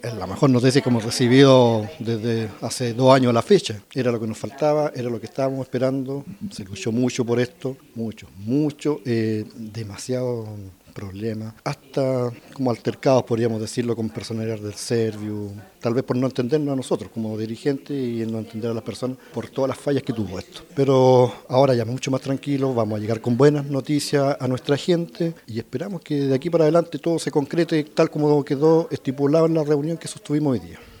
Es la mejor noticia que hemos recibido desde hace 2 años a la fecha. Era lo que nos faltaba, era lo que estábamos esperando. Se luchó mucho por esto, demasiado problemas, hasta como altercados, podríamos decirlo, con personalidad del Servio, tal vez por no entendernos a nosotros como dirigentes y no entender a las personas por todas las fallas que tuvo esto. Pero ahora ya mucho más tranquilos, vamos a llegar con buenas noticias a nuestra gente y esperamos que de aquí para adelante todo se concrete tal como quedó estipulado en la reunión que sostuvimos hoy día.